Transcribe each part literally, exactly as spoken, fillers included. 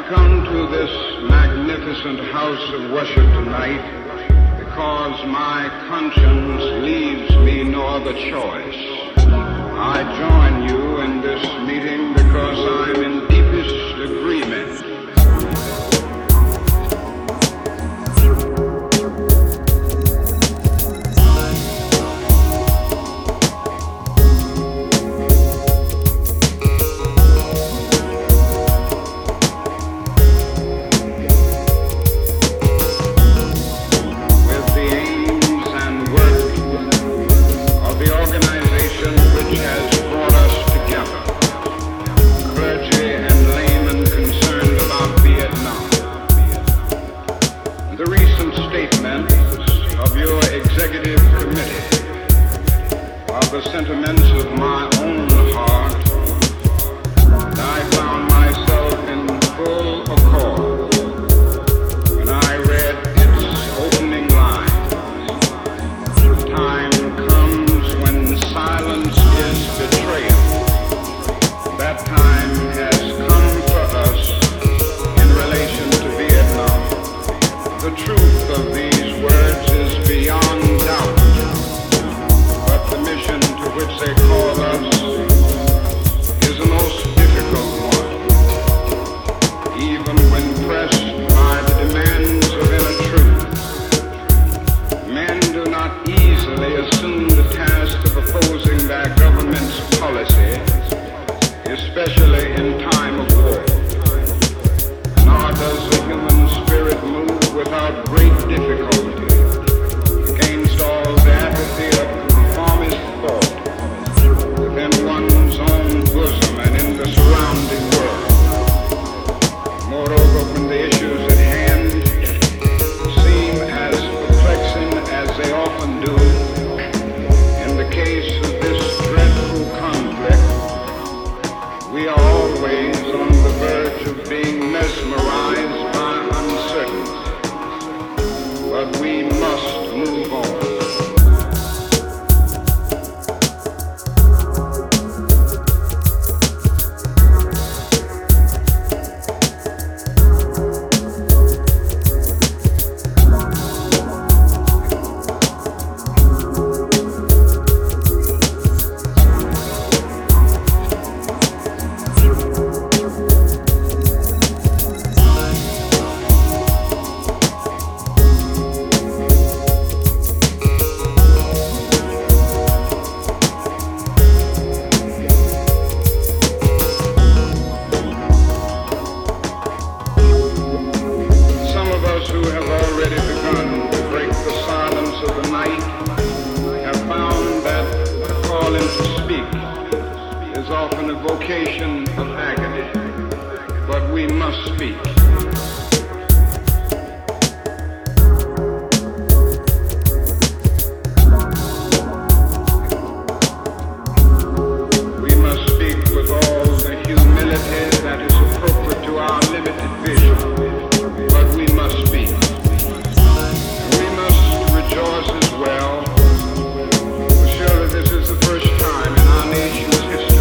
come to this magnificent house of worship tonight because my conscience leaves me no other choice. I join you in this meeting because I'm in deepest agreement. The sentiments of my own heart, I found myself in full accord when I read its opening lines. The time comes when silence is betrayal. That time has come for us in relation to Vietnam. The truth of these words is beyond doubt. The mission to which they call us is a most difficult one. Even when pressed by the demands of inner truth, men do not easily assume the task of opposing their government's policy, especially in time of war. Nor does the human spirit move without great difficulty against all the apathy of thought within one's own bosom and in the surrounding world. Moreover, when the issues at hand seem as perplexing as they often do, in the case of this dreadful conflict, we are always on the verge of being mesmerized by uncertainty. But we must move on. Often a vocation of agony, but we must speak. We must speak with all the humility that is appropriate to our limited vision, but we must speak. We must rejoice as well, for surely this is the first time in our nation's history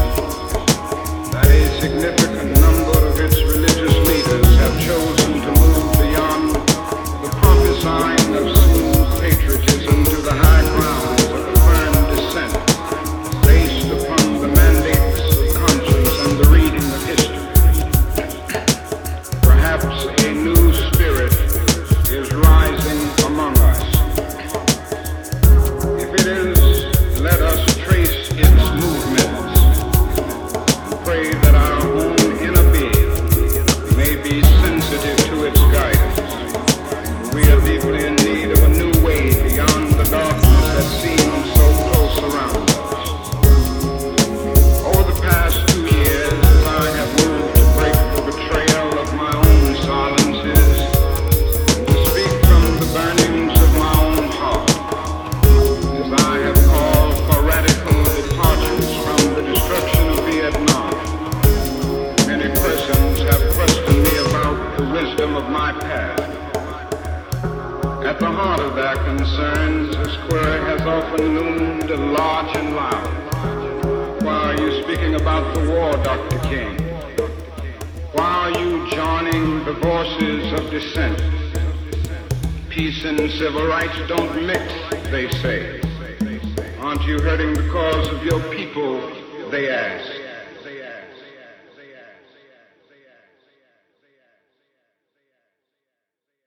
a significant number of its religious leaders have chosen to move beyond the prophesying of smooth patriotism to the high grounds of a firm dissent based upon the mandates of conscience and the reading of history. Perhaps a new spirit is rising among us. If it is, let us trace its movements and pray that our own inner being may be sensitive to its guidance. We are deeply in need of a new way beyond the darkness that seems so close around us. Over the past two years, as I have moved to break the betrayal of my own silences and to speak from the burnings of my own heart, as I have called for radical departures from the destruction of Vietnam, many persons have questioned me about the wisdom of my path. At the heart of their concerns, this query has often loomed large and loud. Why are you speaking about the war, Doctor King? Why are you joining the voices of dissent. Peace and civil rights don't mix, they say. Aren't you hurting the cause of your people, they ask.